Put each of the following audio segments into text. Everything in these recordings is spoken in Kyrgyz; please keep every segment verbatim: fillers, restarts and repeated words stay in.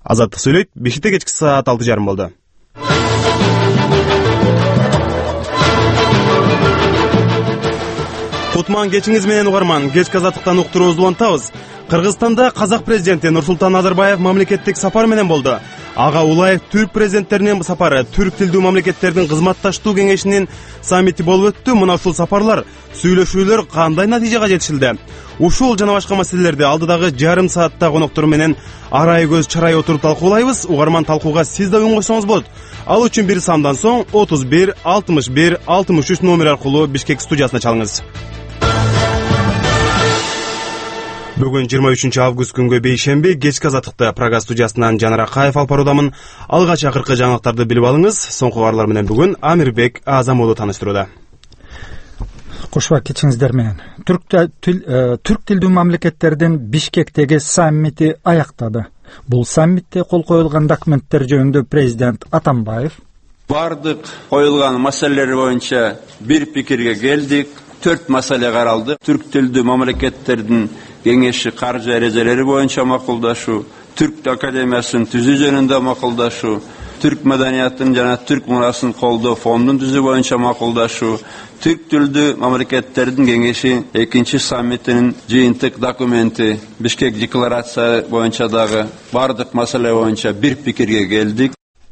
Азаттык сүйлөйт. Бишкекте кечки саат алты жарым болду. Кутман кечиңиз менен угарман. Кечки азаттыктан уктуруубузду улантабыз. Кыргызстанда казак президенти Нурсултан Назарбаев мамлекеттик сапар менен болду. Ага Улаев түрк президенттеринин сапары түрк тилдүү мамлекеттердин кызматташтуу кеңешинин саммити болуп өттү. Мына ушул сапарлар, сүйлөшүүлөр кандай натыйжага жетишилди? Ушул жана башка маселелерди алдыдагы жарым саатта коноктор менен арай көз чарай отуруп талкуулайбыз. Угарман, талкууга сиз да үн койсоңуз болот. Ал үчүн бир самдан соң отуз бир алтымыш бир алтымыш үч номер аркылуу Бишкек студиясына чалыңыз. Бүгүн жыйырма үчүнчү август күнгө бейшемби кечки азаттыкта Прага студиясынан Жанар Акаев алып баруудамын. Алгач акыркы жаңылыктарды билип алыңыз. Соңку кабарлар менен бүгүн Амирбек Азамолу таныштырууда. Кошуа кечиңиздер менен. Түрк тил, түрк тилдүү мамлекеттердин Бишкектеги саммити аяктады. Бул саммитте кол коюлган документтер жөнүндө президент Атамбаев бардык коюлган маселелер боюнча бир пикирге келдик. Төрт маселе каралды. Түрк тилдүү мамлекеттердин кеңеши каржы эрежелери боюнча макулдашу, Түрк академиясын түзүү жөнүндө макулдашу, түрк маданиятын жана түрк мурасын колдоо фондун түзүү боюнча макулдашу, түрк тилдүү мамлекеттердин кеңеши экинчи саммитинин жыйынтык документи Бишкек декларация боюнча дагы бардык маселе боюнча бир пикирге келдик.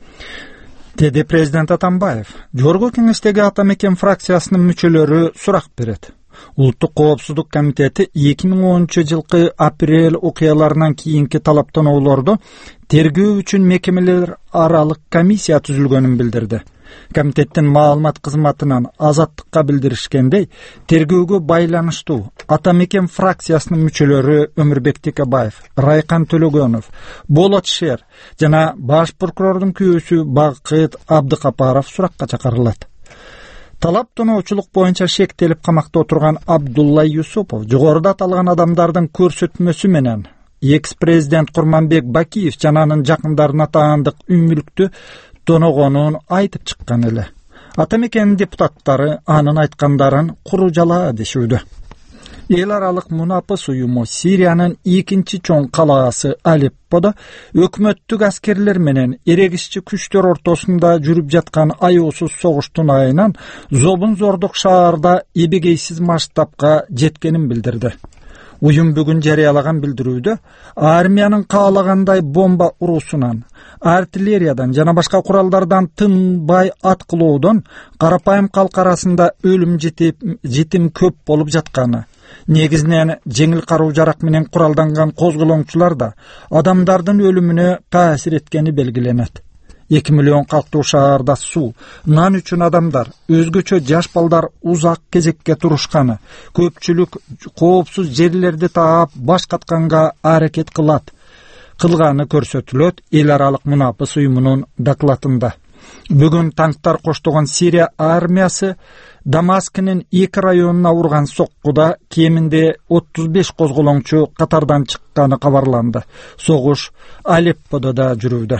Деди президент Атамбаев. Жогорку кеңештеги Ата Мекен фракциясынын мүчөлөрү сурак берет. Улуттук коопсуздук комитети эки миң онунчу жылкы апрель окуяларынан кийинки талаптануулорду тергөө үчүн мекемелер аралык комиссия түзүлгөнүн билдирди. Комитеттин маалымат кызматынан Азаттыкка билдиришкендей, тергөөгө байланыштуу Ата Мекен фракциясынын мүчөлөрү Өмүрбек Текебаев, Райкан Төлөгөнов, Болот Шер жана баш прокурордун күйөөсү Бакыт Абдыкапаров суракка чакырылат. Талап тоноочулук боюнча шектелип камакта отурган Абдулла Юсупов жогоруда аталган адамдардын көрсөтмөсү менен экс-президент Курманбек Бакиев жана анын жакындарына таандык үй мүлктү тоногонун айтып чыккан эле. Ата Мекенин депутаттары анын айткандарын куру жала дешүүдө. Эл аралык мунапыс уюму Сириянын экинчи чоң калаасы Алепподо өкмөттүк аскерлер менен эрегишчи күчтөр ортосунда жүрүп жаткан аяосуз согуштун айынан зобун зордук шаарда эбегейсиз масштабка жеткенин билдирди. Уюм бүгүн жарыялаган билдирүүдө армиянын каалагандай бомба уруусунан, артиллериядан жана башка куралдардан тынбай аткылоодон карапайым калк арасында өлүм жетим көп болуп жатканы, негизинен жеңил каруу жарак менен куралданган козголоңчулар да адамдардын өлүмүнө таасир эткени белгиленет. эки миллион калктуу шаарда суу, нан үчүн адамдар, өзгөчө жаш балдар узак кезекке турушканы, көпчүлүк коопсуз жерлерди таап баш катканга аракет кылат, кылганы көрсөтүлөт эл аралык мунапыс уюмунун докладында. Бүгүн танктар коштогон Сирия армиясы Дамаскынын эки районуна урган соккуда кеминде отуз беш козголоңчу катардан чыкканы кабарланды. Согуш Алепподо да жүрүүдө.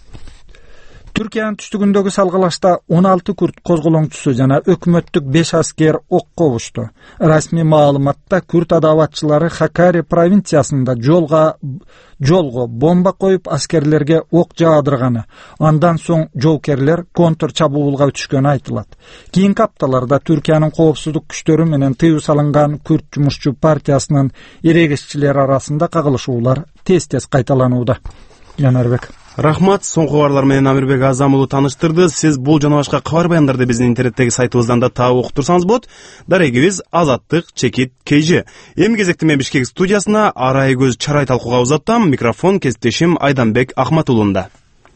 Түркиянын түштүгүндөгү салгылашта он алты күрт козголоңчусу жана өкмөттүк беш аскер окко ушту. Расмий маалыматта күрт адааватчылары Хакари провинциясында жолго жолго бомба коюп аскерлерге ок жаадырганы, андан соң жоокерлер контр чабуулга өтүшкөнү айтылат. Кийинки апталарда Түркиянын коопсуздук күчтөрү менен тыюу салынган күрт жумушчу партиясынын эрегишчилери арасында кагылышуулар тез-тез кайталанууда. Жанарбек. Рахмат, соңку кабарлар менен Амирбек Азамолу таныштырды. Сиз бул жана башка кабар баяндарды биздин интернеттеги сайтыбыздан да таап окуп турсаңыз болот. Дарегибиз Азаттык чекит kg. Эми кезекте мен Бишкек студиясына арай көз чарай талкууга узаттам. Микрофон кесиптешим Айданбек Ахматулунда.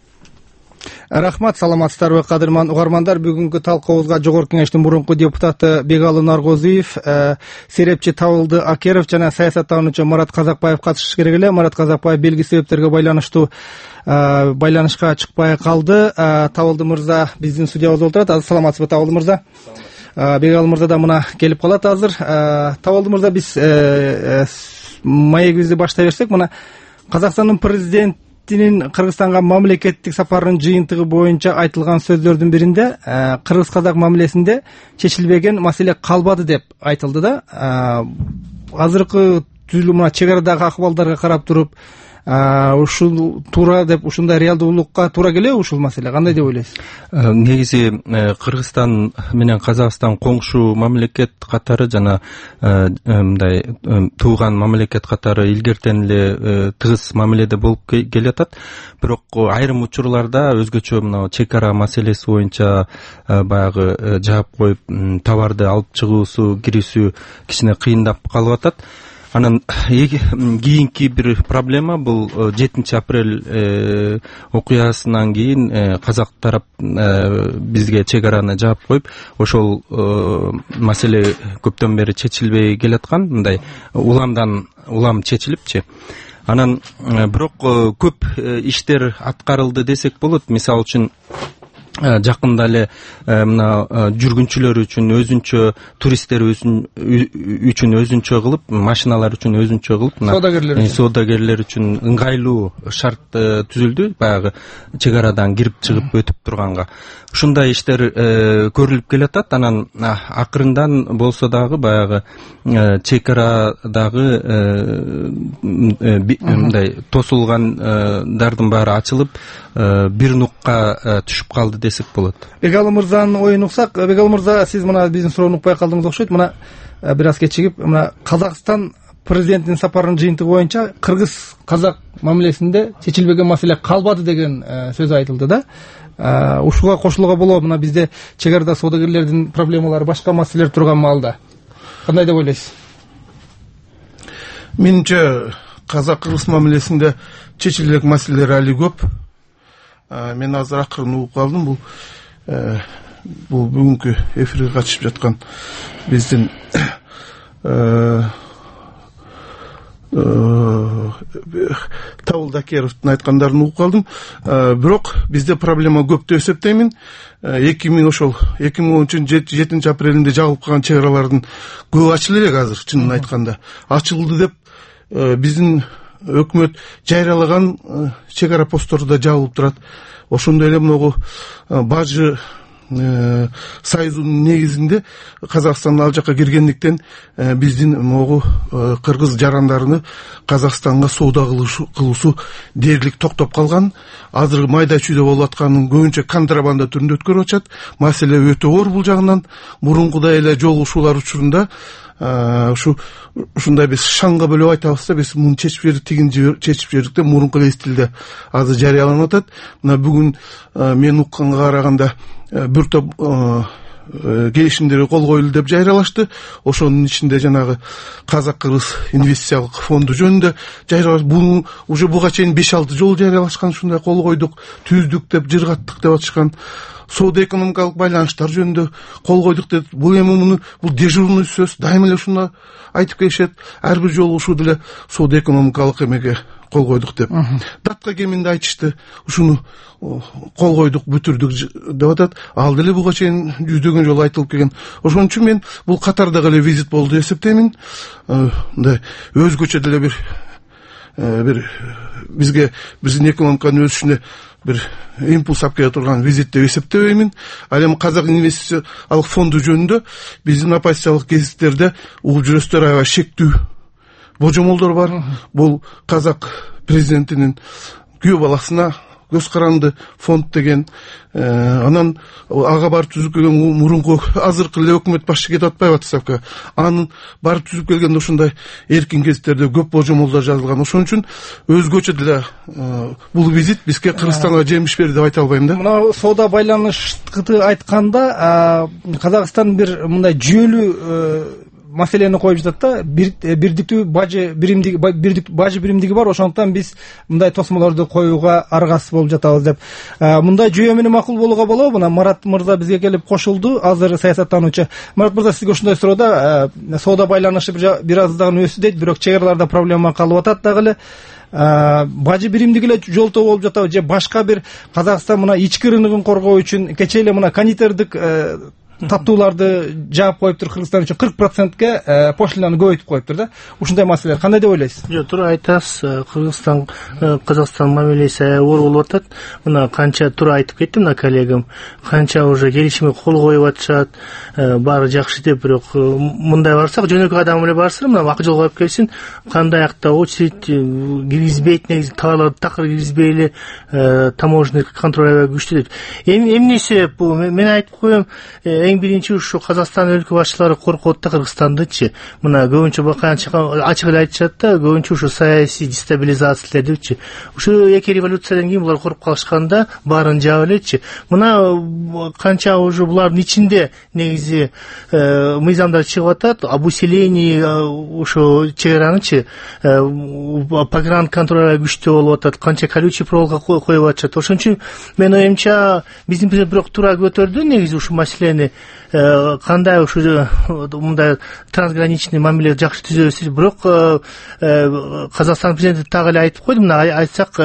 Рахмат, саламатсыздарбы кадырман угармандар. Бүгүнкү талкуубузга Жогорку кеңештин мурунку депутаты Бегалы Наргозиев, серепчи Табылды Акеров жана саясаттануучу Марат Казакбаев катышыш керек эле. Марат Казакбаев белгилүү себептерге байланыштуу байланышка чыкпай калды. Табылды мырза биздин студиябызда отурат. Саламатсызбы Табылды мырза? Бегалы мырза да мына келип калат азыр. Табылды мырза, биз маегибизди баштай берсек, мына Казакстандын президент Кыргызстанга мамлекеттик сапарынын жыйынтыгы боюнча айтылган сөздөрдүн биринде кыргыз-казак мамилесинде чечилбеген маселе калбады деп айтылды да. Азыркы түзүлүү мына чек арадагы акыбалдарга карап туруп, ушул туура деп ушундай реалдуулукка туура келеби ушул маселе, кандай деп ойлойсуз? Негизи Кыргызстан менен Казакстан коңшу мамлекет катары жана мындай тууган мамлекет катары илгертен эле тыгыз мамиледе болуп келатат. Бирок айрым учурларда өзгөчө мына чек ара маселеси боюнча баягы жаап коюп товарды алып чыгуусу, кирүүсү кичине кыйындап калып атат. Анан кийинки бир проблема бул жетинчи апрель окуясынан кийин казак тарап бизге чек араны жаап коюп, ошол маселе көптөн бери чечилбей келаткан, мындай уламдан улам чечилипчи. Анан бирок көп иштер аткарылды десек болот. Мисалы үчүн жакында эле мына жүргүнчүлөр үчүн өзүнчө, туристтер үчүн өзүнчө кылып, машиналар үчүн өзүнчө кылып, соодагерлер соодагерлер үчүн ыңгайлуу шарт түзүлдү, баягы чек арадан кирип чыгып өтүп турганга. Ушундай иштер көрүлүп келатат. Анан акырындан болсо дагы баягы чек арадагы мындай тосулгандардын баары ачылып, бир нукка түшүп калды десек болот. Бегалы мырзанын оюн уксак, Бегалы мырза, сиз мына биздин суроону укпай калдыңыз окшойт. Мына бир аз кечигип, мына Казакстан президентинин сапарынын жыйынтыгы боюнча кыргыз-казак мамилесинде чечилбеген маселе калбады деген сөз айтылды да. Ушуга кошулууга болобу? Мына бизде чек арада соодагерлердин проблемалары, башка маселелер турган маалда кандай деп ойлойсуз? Менимче казак-кыргыз мамилесинде чечилбек маселелер али көп. Мен азыр акырын угуп калдым. Бул бул бүгүнкү эфирге катышып жаткан биздин Табылды Акеровдун айткандарын угуп калдым. Бирок бизде проблема көп деп эсептеймин. эки миң ошол эки миң он үчүнүн жетинчи апрелинде жабылып калган чек аралардын көбү ачылы элек азыр, чынын айтканда. Ачылды деп биздин өкмөт жайралаган чек ара посттору да жабылып турат. Ошондой эле могу бажы союзунун негизинде Казакстан ал жакка киргендиктен биздин могу кыргыз жарандарыны Казакстанга соода кылуусу дээрлик токтоп калган. Азыр майда чүйдө болуп атканын көбүнчө контрабанда түрүндө өткөрүп атышат. Маселе өтө оор бул жагынан. Мурункудай эле жолугушуулар учурунда ушу ушундай биз шаңга бөлөп айтабыз да, биз муну чечип бердик, тигин чечип бердик деп мурунку эле стилде азыр жарыяланып атат. Мына бүгүн мен укканга караганда бир топ келишимдерге кол коюлду деп жайралашты. Ошонун ичинде жанагы казак-кыргыз инвестициялык фонду жөнүндө жайралаш. Бул уже буга чейин беш алты жолу жайралашкан, ушундай кол койдук, түздүк деп, жыргаттык деп атышкан. Соода экономикалык байланыштар жөнүндө кол койдук деп, бул эми муну бул дежурный сөз, дайыма эле ушуну айтып келишет. Ар бир жолу ушул деле соода экономикалык эмеге кол койдук деп. Датка кеминде айтышты, ушуну кол койдук, бүтүрдүк деп атат. Ал деле буга чейин жүздөгөн жолу айтылып келген. Ошон үчүн мен бул катардагы эле визит болду деп эсептеймин. Мындай өзгөчө деле бир бир бизге биздин экономиканын өсүшүнө бир импульс алып келе турган визит деп эсептебеймин. Ал эми казак инвестициялык фонду жөнүндө биздин оппозициялык гезиттерде угуп жүрөсүздөр, аябай шектүү божомолдор бар. Бул казак президентинин күйөө баласына көз каранды фонд деген, анан ага барып түзүп келген мурунку азыркы эле өкмөт башчы кетип атпайбы отставкага. Анын барып түзүп келгенде ушундай эркин гезиттерде көп божомолдор жазылган. Ошон үчүн өзгөчө деле бул визит бизге Кыргызстанга жемиш берди деп айта албайм да. Мына соода байланышты айтканда Казакстан бир мындай жүйөлүү маселени коюп жатат да. Бирдиктүү бажы биримдиги бирдик бажы биримдиги бар. Ошондуктан биз мындай тосмолорду коюуга аргасыз болуп жатабыз деп. Мындай жүйө менен макул болууга болобу? Мына Марат мырза бизге келип кошулду, азыр саясаттануучу. Марат мырза, сизге ушундай суроода, соода байланышы бир аз дагы өсү дейт, бирок чек араларда проблема калып атат дагы эле. Бажы биримдиги эле жолтоо болуп жатабы же башка бир Казакстан мына ички рыногун коргоо үчүн кечээ эле мына кондитердик таттууларды жаап коюптур, Кыргызстан үчүн кырк процентке пошлинаны көбөйтүп коюптур да. Ушундай маселелер кандай деп ойлойсуз? Жок, туура айтасыз. Кыргызстан Казакстан мамилеси оор болуп атат. Мына канча туура айтып кетти мына коллегам. Канча уже келишимге кол коюп атышат. Баары жакшы деп, бирок мындай барсак, жөнөкөй адам эле барсын, мына ак жол коюп келсин, кандайакта очередь киргизбейт, негизи товарларды такыр киргизбей эле таможенный контроль аябай күчтүү деп. Эмне себеп бул? Мен айтып коем, эң биринчи ушу Казакстан өлкө башчылары коркот да Кыргызстандычы. Мына көбүнчө канча ачык эле айтышат да, көбүнчө ушу саясий дестабилизация депчи. Ушу эки революциядан кийин булар коркуп калышканда баарын жаап элечи. Мына канча уже булардын ичинде негизи мыйзамдар чыгып атат, об усилении ушу чек аранычы погран контроль күчтүү болуп атат, канча колючий проволока коюп атышат. Ошон үчүн мен оюмча биздин бирок туура көтөрдү негизи ушу маселени, кандай ушу мындай трансграничный мамиле жакшы түзөбүз. Бирок Казакстан президенти так эле айтып койду, мына айтсак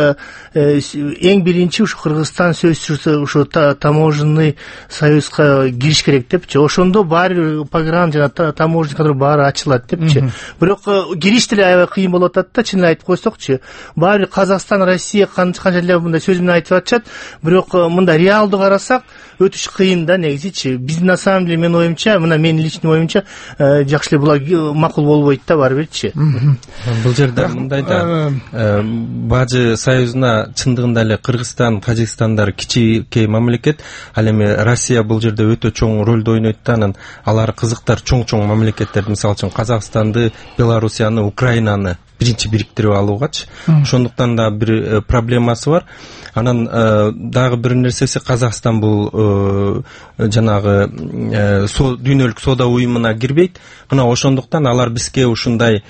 эң биринчи ушу Кыргызстан сөзсүз ушу таможенный союзга кириш керек депчи. Ошондо баары погран жана таможенный контроль баары ачылат депчи. Бирок кириш деле аябай кыйын болуп атат да, чынын айтып койсокчу. Баары Казакстан, Россия канча эле мындай сөз менен айтып атышат, бирок мындай реалдуу карасак өтүш кыйын да негизи. Биздин на самом деле мен оюмча, мына менин личный оюмча жакшы эле булар макул болбойт да баары бирчи. Бул жерде мындай да, Бажы союзуна чындыгында эле Кыргызстан, Тажикстандар кичинекей мамлекет, ал эми Россия бул жерде өтө чоң ролду ойнойт да, анан алар кызыктар чоң-чоң мамлекеттер, мисалы үчүн Казакстанды, Белоруссияны, Украинаны биринчи бириктирип алуугачы. Ошондуктан да бир проблемасы бар. Анан дагы бир нерсеси, Казакстан бул жанагы дүйнөлүк соода уюмуна кирбейт. Мына ошондуктан алар бизге ушундай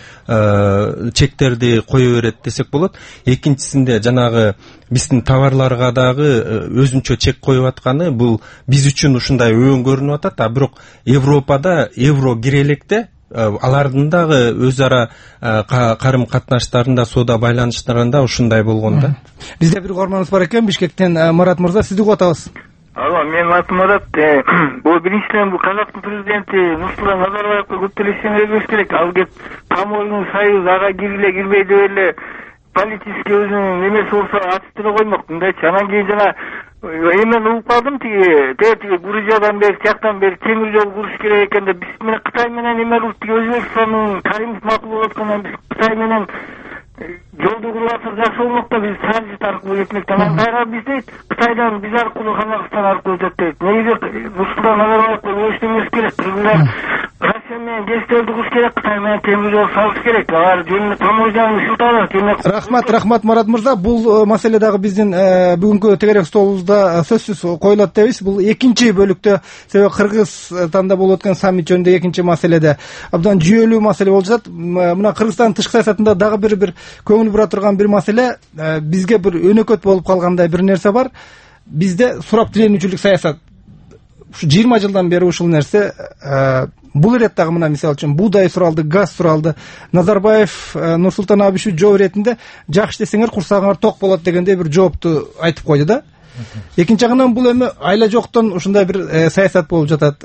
чектерди кое берет десек болот. Экинчисинде жанагы биздин товарларга дагы өзүнчө чек коюп атканы, бул биз үчүн ушундай өң көрүнүп атат. А бирок Европада евро кире электе алардын дагы өз ара карым катнаштарында, соода байланыштарында ушундай болгон да. Бизде бир угарманыбыз бар экен, Бишкектен Марат мырза, сизди угуп атабыз. Алло, менин атым Марат. Бул биринчиден бул Казактын президенти Нурсултан Назарбаевка көптөн ишен бербеш керек. Ал кеп таможенный союз ага киргиле кирбей деп эле политический өзүнүн немеси болсо ачып деле коймок. Мындайчы, анан кийин жана эмен угуп калдым, тиги тиги Грузиядан бери, тияктан бери темир жол куруш керек экен деп, биз менен Кытай менен эме кылып, тиги Өзбекстандын Каримов макул болуп аткандан биз Кытай менен жолду куруп атсак жакшы болмок да, биз транзит аркылуу кетмектен. Анан кайра биз дейт, Кытайдан биз аркылуу, Казакстан аркылуу өтөт дейт. Негизи Нурсултан Назарбаевка өчтө эмес керек. Кыргыздар Россия менен кесиптөрдү куруш керек, Кытай менен темир жол салыш керек. Алар жөнүндө таможняны ишилталат. Рахмат, рахмат Марат мырза. Бул маселе дагы биздин бүгүнкү тегерек столубузда сөзсүз коюлат дейбиз. Бул экинчи бөлүктө, себеби Кыргызстанда болуп өткөн саммит жөнүндө экинчи маселеде абдан жүйөлүү маселе болуп жатат. Мына Кыргызстандын тышкы саясатында дагы бир бир көңүл бура турган бир маселе, бизге бир өнөкөт болуп калгандай бир нерсе бар. Бизде сурап диленүүчүлүк саясат ушу жыйырма жылдан бери ушул нерсе. Бул иреттагы мына мисалы үчүн буудай суралды, газ суралды. Назарбаев Нурсултан Абишевич жооп иретинде жакшы десеңер курсагыңар ток болот дегендей бир жоопту айтып койду да. Экинчи жагынан бул эми айла жоктон ушундай бир саясат болуп жатат.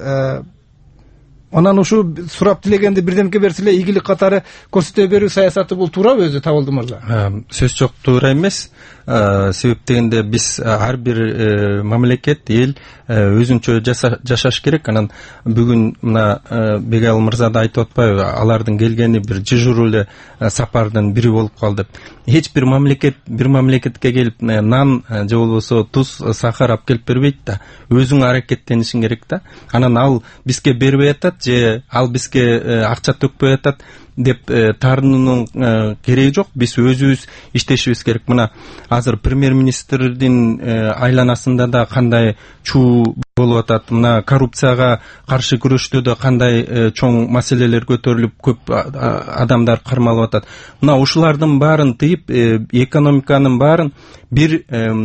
Анан ушу сурап дилегенди бирдемке берсе эле ийгилик катары көрсөтө берүү саясаты бул туурабы өзү, Табылды мырза? Сөз жок, туура эмес. Себеп дегенде биз ар бир мамлекет, эл өзүнчө жашаш керек. Анан бүгүн мына Бегал мырза да айтып атпайбы, алардын келгени бир жыжыруу эле сапардын бири болуп калды. Эч бир мамлекет бир мамлекетке келип нан же болбосо туз, сахар алып келип бербейт да. Өзүң аракеттенишиң керек да. Анан ал бизге бербей атат же ал бизге акча төкпөй атат деп таарынуунун кереги жок. Биз өзүбүз иштешибиз керек. Мына азыр премьер-министрдин айланасында да кандай чуу болуп атат. Мына коррупцияга каршы күрөштө да кандай чоң маселелер көтөрүлүп, көп адамдар кармалып атат. Мына ушулардын баарын тыйып, экономиканын баарын бир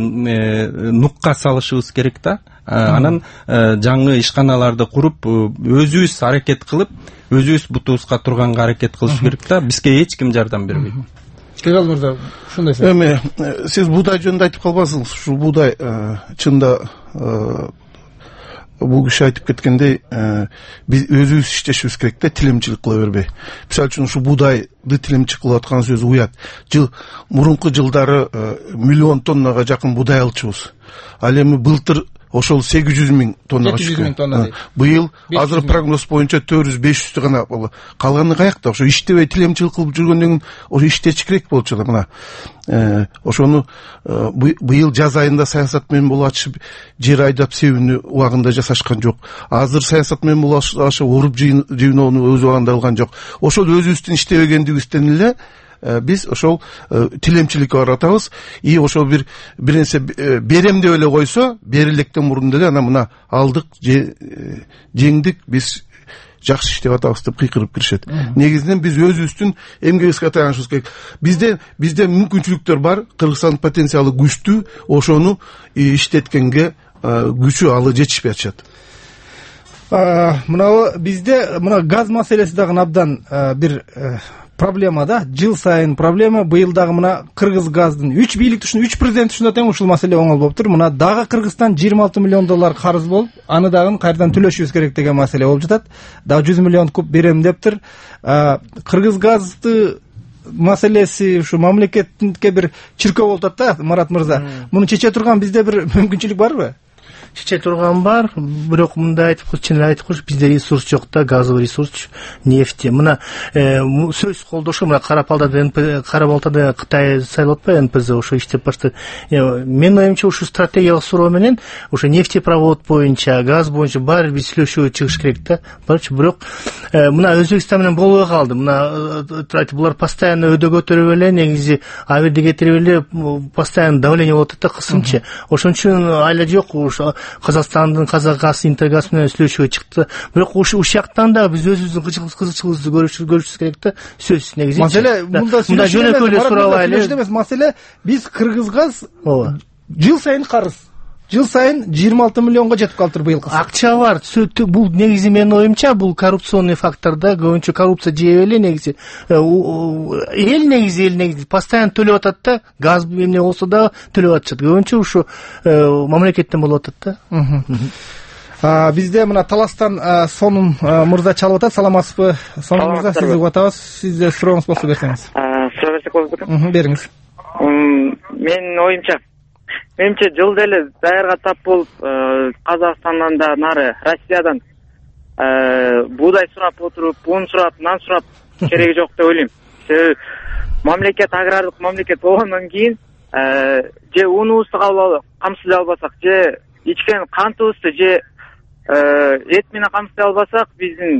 нукка салышыбыз керек да. Анан жаңы ишканаларды куруп, өзүбүз аракет кылып, өзүбүз бутубузга турганга аракет кылыш керек да. Бизге эч ким жардам бербейт. Кегал мырза, ушундай сөз. Эми сиз буудай жөнүндө айтып калбасыңыз. Ушул буудай чында бул киши айтып кеткендей, биз өзүбүз иштешибиз керек да, тилемчилик кыла бербей. Мисалы үчүн ушу будайды тилемчилик кылып аткан сөз уят. Жыл мурунку жылдары миллион тоннага жакын будай алчубуз. Ал эми былтыр ошол сегиз жүз миң тоннага чыккан. Быйыл азыр прогноз боюнча төрт жүз беш жүздү гана калганы каякта? Ошо иштебей тилемчилик кылып жүргөндөн кийин ошо иштечи керек болчу да. Мына ошону быйыл жаз айында саясат менен болуп атышып, жер айдап себүүнү убагында жасашкан жок. Азыр саясат менен болуп атышып, оруп жыйноону өз убагында алган жок. Ошол өзүбүздүн иштебегендигибизден эле биз ошол тилемчиликке баратабыз. И ошол бир бир нерсе берем деп эле койсо, берилектен мурун деле ана мына алдык, жеңдик, биз жакшы иштеп атабыз деп кыйкырып киришет. Негизинен биз өзүбүздүн эмгегибизге таянышыбыз керек. Бизде бизде мүмкүнчүлүктөр бар, Кыргызстандын потенциалы күчтүү, ошону иштеткенге күчү алы жетишпей атышат. Мына бизде мына газ маселеси дагы абдан бир проблема да, жыл сайын проблема. Быйыл дагы мына Кыргыз газдын үч бийлик түшүн, үч президент түшүндө тең ушул маселе оңол болуп тур. Мына дагы Кыргызстан жыйырма алты миллион доллар карыз болуп, аны дагы кайрадан төлөшүбүз керек деген маселе болуп жатат. Дагы жүз миллион куб берем дептир. Кыргыз газды маселеси ушу мамлекетке бир чиркөө болуп атат да, Марат мырза. Муну чече турган бизде бир мүмкүнчүлүк барбы? Чече турган бар, бирок мындай айтып коюш, чын эле айтып коюш, бизде ресурс жок да, газовый ресурс, нефти. Мына сөз колдошу, мына Кара-Балтада Кара-Балтада Кытай сайлап атпайбы, эн пэ зэ ошо иштеп баштады. Менин оюмча ушу стратегиялык суроо менен ошо нефтепровод боюнча, газ боюнча баары бир сүйлөшүүгө чыгыш керек да. Барчы, бирок мына Өзбекстан менен болбой калды. Мына айтып, булар постоянно өдө көтөрүп эле, негизи аберди кетирип эле, постоянно давление болуп атат да, кысымчы. Ошон үчүн айла жок, ошо Казакстандын Казакгаз, Интергаз менен сүйлөшүүгө чыкты. Бирок ушул жактан да биз өзүбүздүн кызыкчылыгыбызды көрүшүбүз керек да. Сөзсүз негизи. Маселе мында жөнөкөй сурабайлы эмес, маселе биз Кыргызгаз жыл сайын карыз. Жыл сайын жыйырма алты миллионго жетип калыптыр быйыл. Акча бар. Бул негизи менин оюмча бул коррупционный фактор да, көбүнчө коррупция жеп эле негизи. Эл негизи эл негизи постоянно төлөп атат да, газ эмне болсо да төлөп атышат. Көбүнчө ушу мамлекеттен болуп атат да. Бизде мына Таластан Сонун мырза чалып атат. Саламатсызбы? Сонун мырза, сизди угуп атабыз. Сизде сурооңуз болсо берсеңиз. Суроо берсек болот беле? Бериңиз. Менин оюмча Менимче жыл деле даярга тап болуп, Казакстандан да нары Россиядан буудай сурап отуруп, un сурап, нан сурап кереги жок деп ойлойм. Себеби мамлекет агрардык мамлекет болгондон кийин же унубузду камсыздай албасак, же ичкен кантыбызды же эт менен камсыздай албасак, биздин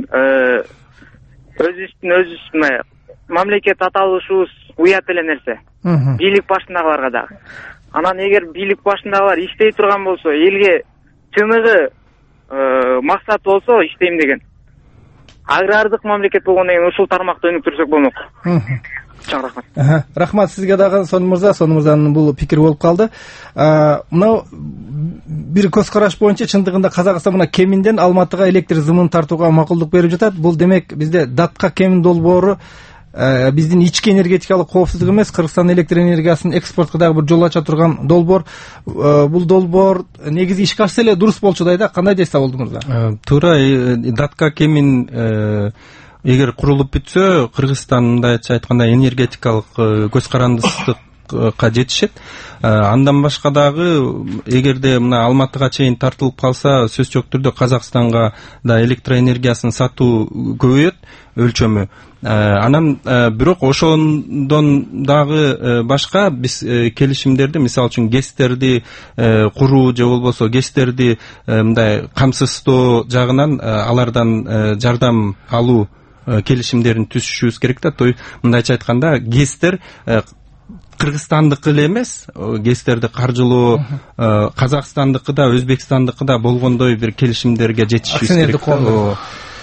өзүбүздүн өзүбүз мамлекет аталышыбыз уят эле нерсе. Бийлик башындагыларга дагы. Анан эгер бийлик башындагылар иштей турган болсо, элге чыныгы максат болсо иштейм деген. Агрардык мамлекет болгондон кийин ушул тармакты өнүктүрсөк болмок. Чоң рахмат. Рахмат сизге дагы, Сонун мырза. Сонун мырзанын бул пикири болуп калды. Мына бир көз караш боюнча чындыгында Казакстан мына кеминден Алматыга электр зымын тартууга макулдук берип жатат. Бул демек бизде датка кемин долбоору биздин ички энергетикалык коопсуздук эмес, Кыргызстан электр энергиясын экспортко дагы бир жол ача турган долбоор. Бул долбоор негизи ишке ашса эле дурус болчудай да. Кандай дейсиз Абылды мырза? Туура, датка кемин эгер курулуп бүтсө, Кыргызстан мындайча айтканда энергетикалык көз карандысыздыкка жетишет. Андан башка дагы эгерде мына Алматыга чейин тартылып калса, сөз жок түрдө Казакстанга да электроэнергиясын сатуу көбөйөт өлчөмү. Анан бирок ошондон дагы башка биз келишимдерди, мисалы үчүн ГЭСтерди куруу же болбосо ГЭСтерди мындай камсыздоо жагынан алардан жардам алуу келишимдерин түзүшүбүз керек да. То мындайча айтканда ГЭСтер Кыргызстандыкы эле эмес, ГЭСтерди каржылоо Казакстандыкы да, Өзбекстандыкы да болгондой бир келишимдерге жетишибиз керек.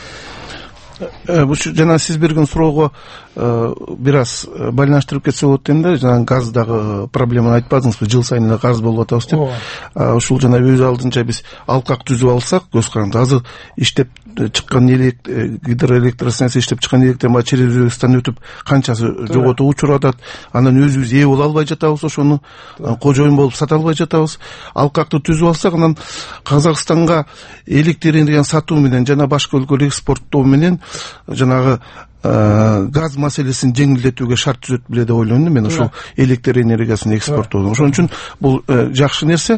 Бул жана сиз берген суроого бир аз байланыштырып кетсе болот дейм да. Жана газдагы проблеманы айтпадыңызбы, жыл сайын эле карыз болуп атабыз деп. Ушул жана өз алдынча биз алкак түзүп алсак, көз каранды азыр иштеп чыккан элек гидроэлектростанция иштеп чыккан электен баягы через Өзбекстан өтүп канчасы жоготууга учуруп атат. Анан өзүбүз ээ боло албай жатабыз, ошону кожоюн болуп сата албай жатабыз. Алкакты түзүп алсак, анан Казакстанга электр энергияны сатуу менен жана башка өлкөлөргө экспорттоо менен жанагы газ маселесин жеңилдетүүгө шарт түзөт беле деп ойлойм мен. Ошол электр энергиясын экспорттоо. Ошон үчүн бул жакшы нерсе.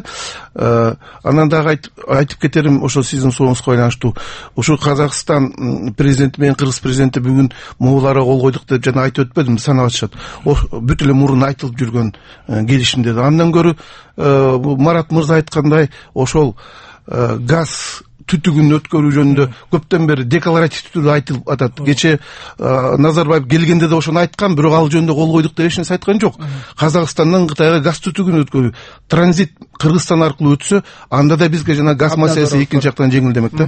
Анан дагы айтып кетерим, ошо сиздин сурооңузга байланыштуу. Ошо Казакстан президенти менен Кыргыз президенти бүгүн могуларга кол койдук деп жана айтып өтпөдүм, санап атышат. Бүт эле мурун айтылып жүргөн келишимде. Андан көрү Марат мырза айткандай, ошол газ түтүгүн өткөрүү жөнүндө көптөн бери декларативдүү түрдө айтылып атат. Кече Назарбаев келгенде да ошону айткан, бирок ал жөнүндө кол койдук деп эч нерсе айткан жок. Казакстандан Кытайга газ түтүгүн өткөрүү, транзит Кыргызстан аркылуу өтсө, анда да бизге жана газ маселеси экинчи жактан жеңилдемек да.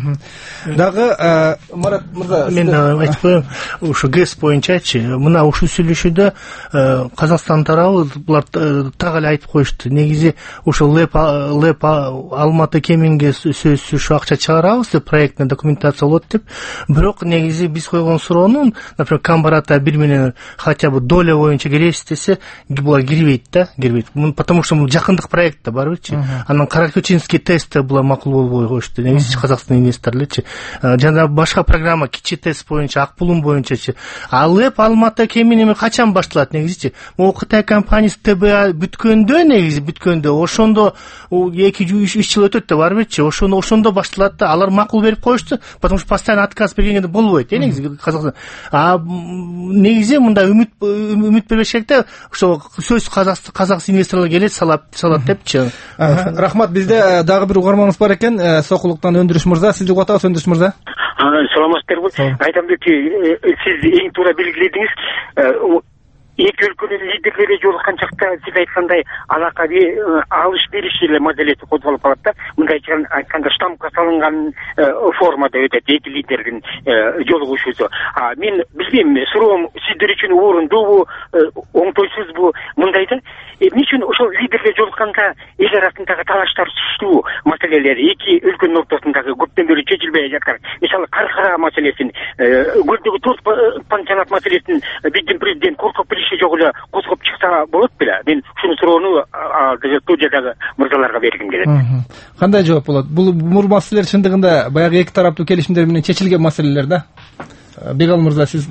Дагы Марат мырза, мен айтып коем, ушу ГЭС боюнчачы, мына ушул сүйлөшүүдө Казакстан тарабы булар так эле айтып коюшту. Негизи ушул ЛЭП ЛЭП Алматы Кеминге сөзсүз ушу акча чыгарабыз деп, проектный документация болот деп. Бирок негизи биз койгон суроонун, например, Камбарата бир менен хотя бы доля боюнча келесиз десе, булар кирбейт да, кирбейт. Потому что бул жакындык проект да барбычы. Анан Каракөчинский тест булар макул болбой коюшту. Негизи Казакстан инвесторлорчу. Жана башка программа кичи тест боюнча, ак булум боюнчачы. А ЛЭП Алматы Кемин качан башталат негизичи? Могу Кытай компаниясы ТБА бүткөндө, негизи бүткөндө, ошондо эки үч жыл өтөт да барбычы. Ошондо ошондо башталат да, алар макул берип коюшту, потому что постоянно отказ бергенде болбойт, э, негизи Казакстан. А негизи мында үмүт үмүт бербеш керек да, ошо сөз казак инвесторлор келет, салат салат депчи. Рахмат, бизде дагы бир угарманыбыз бар экен, Сокулуктан Өндүрүш мырза. Сизди угуп атабыз, Өндүрүш мырза. Саламатсыздарбы? Айтам деп, сиз эң туура белгиледиңиз. Эки өлкөнүн лидерлери жолуккан чакта сиз айткандай алака алыш бериш эле моделети козголуп калат да. Мындай айтканда штампка салынган формада өтөт эки лидердин жолугушуусу. А мен билбейм, суроом сиздер үчүн орундуубу, оңтойсузбу мындай да. Эмне үчүн ошол лидерлер жолукканда эл арасындагы талаштар суштуу маселелер эки өлкөнүн ортосундагы көптөн бери чечилбей жаткан, мисалы Каркара маселесин, Гүлдөгү Төрт пансионат маселесин биздин президент коркуп жок эле козгоп чыкса болот беле? Мен ушуну суроону студиядагы мырзаларга бергим келет. Кандай жооп болот? Бул бул маселелер чындыгында баягы эки тараптуу келишимдер менен чечилген маселелер да. Бегал мырза, сиз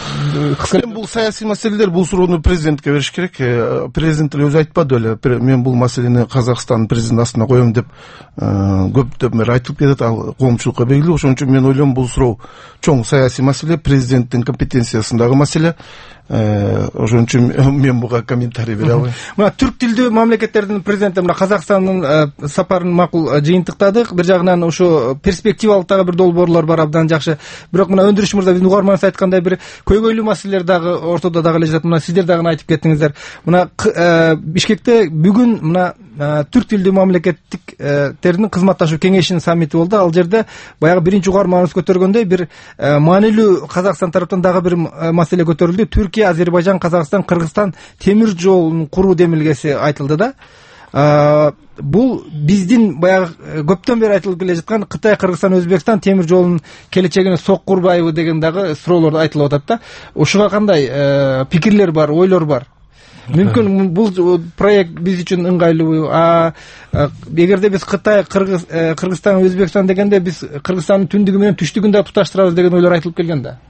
бул саясий маселелер, бул суроону президентке бериш керек. Президент эле өзү айтпады эле. Мен бул маселени Казакстан президенти астына коем деп көптөн бери айтылып кетет, ал коомчулукка белгилүү. Ошон үчүн мен ойлойм, бул суроо чоң саясий маселе, президенттин компетенциясындагы маселе. Ошон үчүн мен буга комментарий бере албайм. Мына түрк тилдүү мамлекеттердин президенти мына Казакстандын сапарын макул жыйынтыктадык. Бир жагынан ушу перспективалык дагы бир долбоорлор бар, абдан жакшы. Бирок мына Өндүрүш мырза, биздин угарманыбыз айткандай, бир көйгөйлүү маселелер дагы ортодо дагы эле жатат. Мына сиздер дагы айтып кеттиңиздер. Мына Бишкекте бүгүн мына түрк тилдүү мамлекеттердин кызматташуу кеңешинин саммити болду. Ал жерде баягы биринчи угарманыбыз көтөргөндөй бир маанилүү Казакстан тараптан дагы бир маселе көтөрүлдү. Түркия, Азербайжан, Казакстан, Кыргызстан темир жолун куруу демилгеси айтылды да. Бул биздин баягы көптөн бери айтылып келе жаткан Кытай, Кыргызстан, Өзбекстан темир жолунун келечегине сок курбайбы деген дагы суроолор айтылып атат да. Ушуга кандай пикирлер бар, ойлор бар? Мүмкүн бул проект биз үчүн ыңгайлуу. А эгерде биз Кытай, Кыргыз, Кыргызстан, Өзбекстан дегенде биз Кыргызстандын түндүгү менен түштүгүн да туташтырабыз деген ойлор айтылып келген да.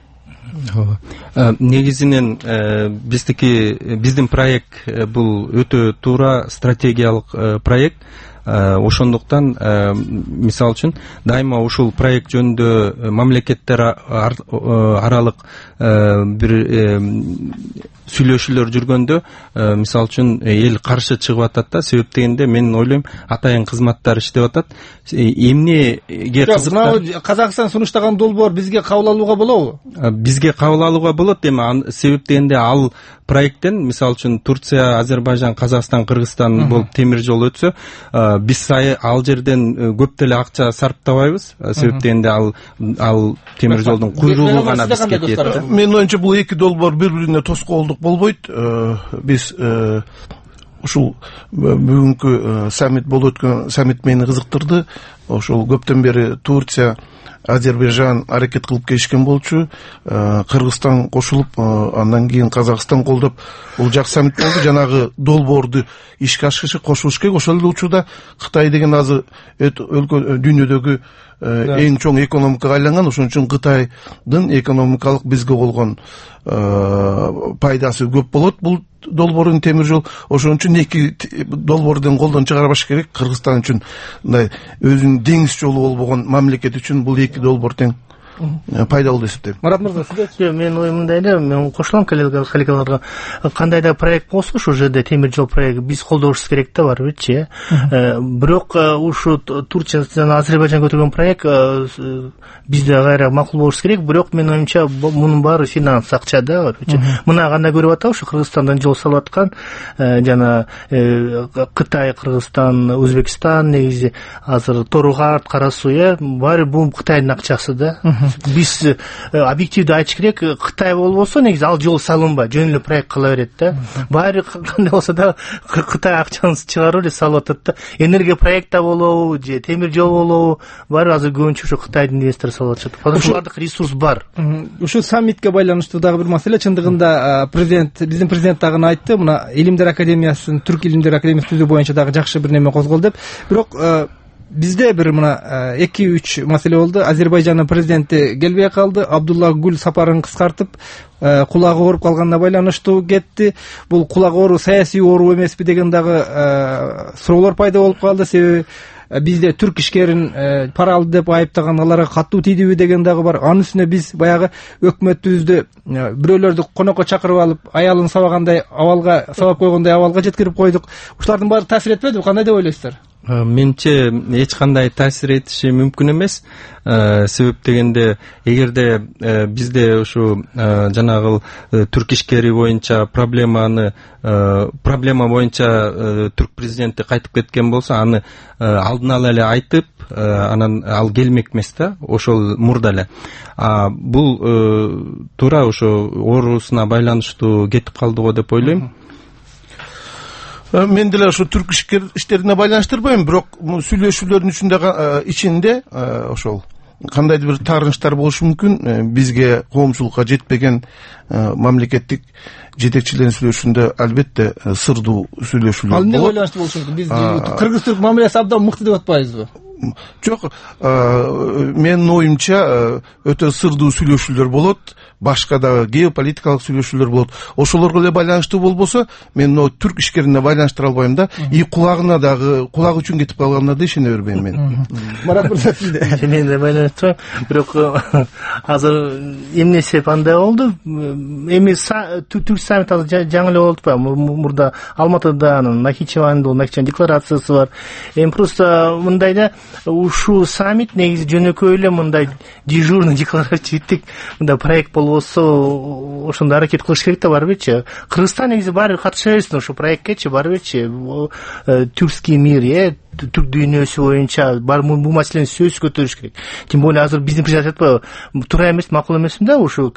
Негизинен биздики биздин проект бул өтө туура стратегиялык проект. Ошондуктан мисалы үчүн дайыма ушул проект жөнүндө мамлекеттер аралык бир сүйлөшүүлөр жүргөндө мисалы үчүн эл каршы чыгып атат да. Себеп дегенде мен ойлойм, атайын кызматтар иштеп атат. Эмнеге кызыктар? Казакстан сунуштаган долбоор бизге кабыл алууга болобу? Бизге кабыл алууга болот. Эми себеп дегенде ал проекттен мисалы үчүн Турция, Азербайжан, Казакстан, Кыргызстан болуп темир жол өтсө, биз ал жерден көп деле акча сарптабайбыз. Себеп дегенде ал ал темир жолдун куйругу гана бизге тиет. Менин оюмча бул эки долбоор бири-бирине тоскоолдук болбойт. Биз ушул бүгүнкү саммит болуп өткөн саммит мени кызыктырды. Ошол көптөн бери Турция, Азербайжан аракет кылып келишкен болчу, Кыргызстан кошулуп, андан кийин Казакстан колдоп, бул жак саммит болду. Жанагы долбоорду ишке ашырышы кошулуш керек. Ошол эле учурда Кытай деген азыр өлкө дүйнөдөгү эң чоң экономикага айланган. Ошон үчүн Кытайдын экономикалык бизге болгон пайдасы көп болот. Бул долбоордун темир жол. Ошон үчүн эки долбоордун колдон чыгарбаш керек. Кыргызстан үчүн мындай өзүнүн деңиз жолу болбогон мамлекет үчүн бул эки долбоор тең пайдалуу деп эсептейм. Марат мырза, сизде? Менин оюм мындай эле, мен кошулам коллегаларга. Кандай да проект болсо, ошол жерде темир жол проекти биз колдошубуз керек да, барбычы. Бирок ушу Турция жана Азербайжан көтөргөн проект бизде кайра макул болуш керек. Бирок менин оюмча мунун баары финанс, акча да, барбычы. Мына кандай көрүп атабыз, ушу Кыргызстандан жол салып аткан жана Кытай, Кыргызстан, Өзбекстан негизи азыр Тору-Карт, Кара Суу, баары бул Кытайдын акчасы да. Биз объективдүү айтыш керек, Кытай болбосо негизи ал жол салынбай, жөн эле проект кыла берет да. Баары кандай болсо да Кытай акчаны чыгарып эле салып атат да. Энергия проекта болобу, же темир жол болобу, баары азыр көбүнчө ушу Кытайдын инвестор салып атышат. Потому что бардык ресурс бар. Ушу саммитке байланыштуу дагы бир маселе. Чындыгында президент, биздин президент дагы айтты, мына Илимдер академиясын, Түрк Илимдер академиясын түзүү боюнча дагы жакшы бир неме козголду деп. Бирок бизде бир мына эки үч маселе болду. Азербайжандын президенти келбей калды. Абдулла Гүл сапарын кыскартып, кулагы ооруп калганына байланыштуу кетти. Бул кулагы ооруу саясий ооруу эмеспи деген дагы суроолор пайда болуп калды. Себеби бизде түрк ишкерин пара алды деп айыптаган, аларга катуу тийдиби деген дагы бар. Анын үстүнө биз баягы өкмөтүбүздү бирөөлөрдү конокко чакырып алып, аялын сабагандай абалга сабап койгондой абалга жеткирип койдук. Ушулардын баары таасир этпедиби? Кандай деп ойлойсуздар? Менимче эч кандай таасир этиши мүмкүн эмес. Себеп дегенде, эгерде бизде ушу жанагы түрк ишкери боюнча проблеманы проблема боюнча түрк президенти кайтып кеткен болсо, аны алдын ала эле айтып, анан ал келмек эмес да, ошол мурда эле. Бул туура ошо оорусуна байланыштуу кетип калды го деп ойлойм. Мен деле ошо түрк иштерине байланыштырбайм, бирок сүйлөшүүлөрдүн ичинде ичинде ошол кандайдыр бир таарынычтар болушу мүмкүн. Бизге коомчулукка жетпеген мамлекеттик жетекчилердин сүйлөшүүндө албетте сырдуу сүйлөшүүлөр болот. Ал эмне байланыштуу болушу мүмкүн? Биз кыргыз-түрк мамилеси абдан мыкты деп атпайбызбы? Жок, менин оюмча өтө сырдуу сүйлөшүүлөр болот, башка да геополитикалык сүйлөшүүлөр болот. Ошолорго эле байланыштуу болбосо, мен о түрк ишкерине байланыштыра албайм да. И кулагына дагы, кулак үчүн кетип калганына да ишене бербейм мен. Марат мырза, сизде? Мен да байланыштырам, бирок азыр эмне себеп андай болду? Эми түрк саммит азыр жаңы эле болуп атпайбы? Мурда Алматыда анын Нахичеванында Нахичеван декларациясы бар. Эми просто мындай да, ушу саммит негизи жөнөкөй эле мындай дежурный декларативдик мындай проект болбосо, ошондой аракет кылыш керек да, барбычы. Кыргызстан негизи баары катыша берсин ошо проектке, барбычы. Тюркский мир, э түрк дүйнөсү боюнча бар бул маселени сөзсүз көтөрүш керек. Тем более азыр биздин президент айтпайбы, туура эмес, макул эмесмин да ушу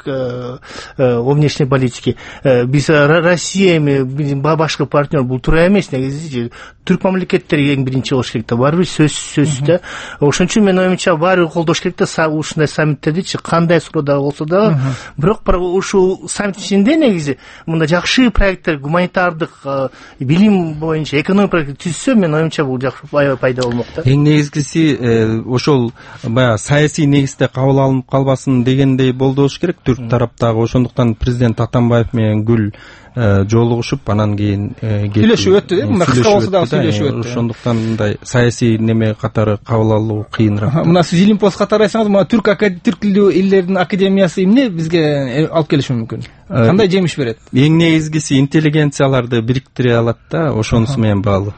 о внешней политике. Биз Россия эми биздин башкы партнер, бул туура эмес негизи. Түрк мамлекеттери эң биринчи болуш керек да, барбы сөзсүз да. Ошон үчүн менин оюмча баары колдош керек да ушундай саммиттердичи, кандай суроодагы болсо да. Бирок ушу саммит ичинде негизи мындай жакшы проекттер, гуманитардык, билим боюнча, экономика проекти түзсө, менин оюмча бул жакшы пайда болмок да. Эң негизгиси ошол баягы саясий негизде кабыл алынып калбасын дегендей болду болуш керек түрк тараптагы. Ошондуктан президент Атамбаев менен Гүл жолугушуп, анан кийин сүйлөшүү өттү, э, мына кыска болсо дагы сүйлөшүү өттү. Ошондуктан мындай саясий неме катары кабыл алуу кыйыныраак. Мына сиз Илимпост катары айтсаңыз, мына түрк түрк тилдүү элдердин академиясы эмне бизге алып келиши мүмкүн? Кандай жемиш берет? Эң негизгиси интеллигенцияларды бириктире алат да, ошонусу менен баалуу.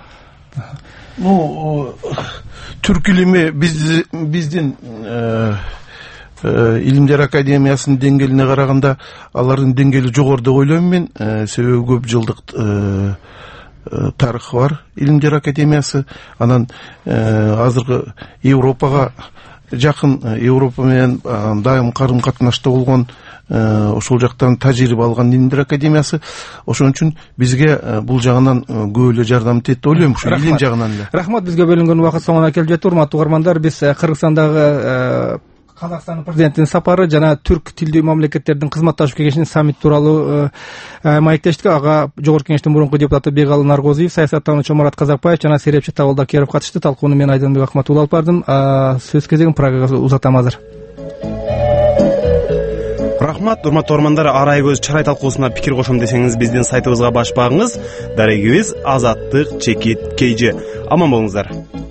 Ну, түрк илими биздин Илимдер академиясынын деңгээлине караганда алардын деңгээли жогору деп ойлойм мен. Себеби көп жылдык тарыхы бар Илимдер академиясы. Анан азыркы Европага жакын, Европа менен дайым карым катнашта болгон, ошол жактан тажрыйба алган Илимдер академиясы. Ошон үчүн бизге бул жагынан көп эле жардам этет деп ойлойм, ушу илим жагынан эле. Рахмат, бизге бөлүнгөн убакыт соңуна келип жетти. Урматтуу угармандар, биз Кыргызстандагы Казакстандын президентинин сапары жана түрк тилдүү мамлекеттердин кызматташып кеңешинин саммит тууралуу маектештик. Ага Жогорку Кеңештин мурунку депутаты Бегалы Наргозиев, саясаттануучу Марат Казакбаев жана серепчи Табылды Акеров катышты. Талкууну мен Айданбек Акматулла алып бардым. Сөз кезегин программага узатам азыр. Рахмат, урматтуу угармандар, арай көз чарай талкуусуна пикир кошом десеңиз биздин сайтыбызга баш багыңыз. Дарегибиз Азаттык чекит кей жи. Аман болуңуздар.